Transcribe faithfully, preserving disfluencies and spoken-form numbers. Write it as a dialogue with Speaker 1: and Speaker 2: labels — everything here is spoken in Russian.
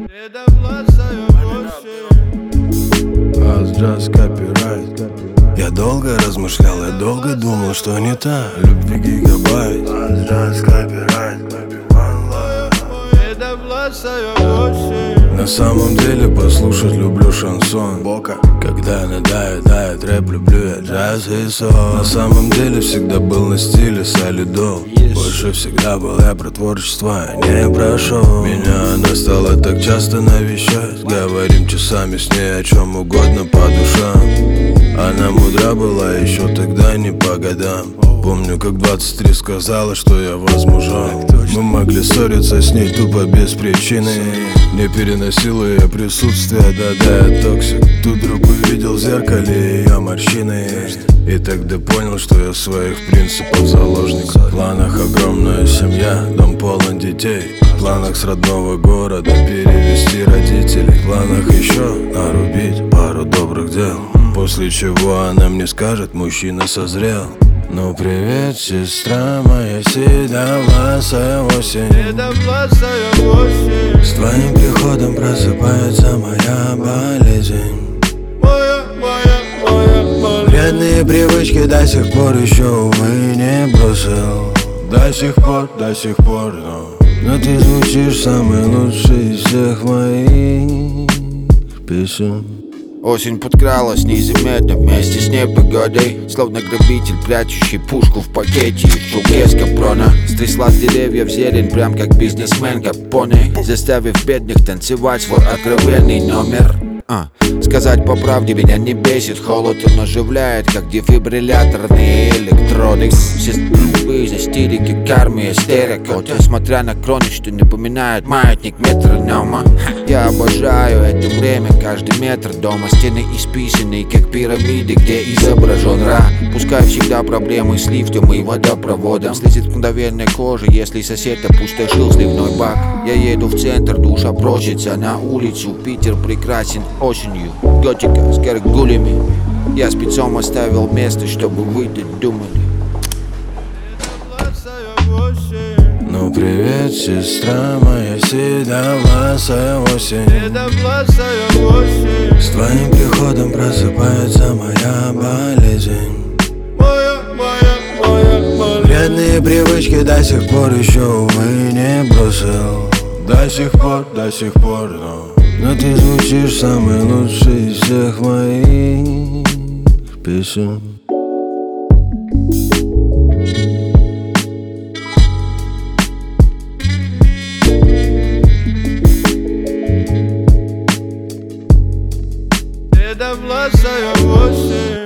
Speaker 1: Just copyright. Я долго размышлял, я долго думал, что не так. Любви гигабайт. Just copyright, baby, one love. На самом деле послушать люблю шансон Бока. Когда надоедает рэп, люблю я джаз и сон. На самом деле всегда был на стиле солидол. Больше всегда был я про творчество, я не прошел. Меня она стала так часто навещать. Говорим часами с ней о чем угодно по душам. Она мудра была еще тогда не по годам. Помню, как двадцать три сказала, что я возмужал. Мы могли ссориться с ней тупо без причины. Не переносила ее присутствие, да-да, я токсик. Тут вдруг увидел в зеркале ее морщины. И тогда понял, что я своих принципов заложник. В планах огромная семья, дом полон детей. В планах с родного города перевести родителей. В планах еще нарубить пару добрых дел. После чего она мне скажет, мужчина созрел. Ну привет, сестра моя седовласая осень. С твоим приходом просыпается моя болезнь. Вредные привычки до сих пор еще, увы, не бросил. До сих пор, до сих пор, но Но ты звучишь самый лучший из всех моих песен.
Speaker 2: Осень подкралась незаметно вместе с непогодой. Словно грабитель, прячущий пушку в пакете. Шуге с капрона стрясла с деревьев зелень, прям как бизнесмен Капоне, заставив бедных танцевать свой откровенный номер. А, сказать по правде, меня не бесит холод, он оживляет, как дефибрилляторные электроды. Все с***ы за стилики, кармы, истерика. Несмотря на кроны, что напоминает маятник метронома. Я обожаю это время, каждый метр дома. Стены исписанные, как пирамиды, где изображен Ра. Пускай всегда проблемы с лифтом и водопроводом. Слезет мгновенная кожа, если сосед опустошил сливной бак. Я еду в центр, душа просится на улицу. Питер прекрасен осенью, готика с горгулями. Я спецом оставил место, чтобы вы думали.
Speaker 1: Ну привет, сестра моя седовласая осень. С твоим приходом просыпается моя болезнь. Вредные привычки до сих пор еще, увы, не бросил. До сих пор, до сих пор, но Но ты звучишь самый лучший из всех моих песен.
Speaker 3: Седовласая осень.